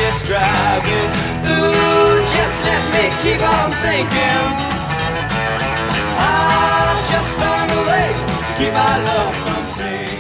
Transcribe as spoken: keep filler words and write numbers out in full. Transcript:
describe it. Ooh, just let me keep on thinking. I'll just find a way to keep my love from sinking.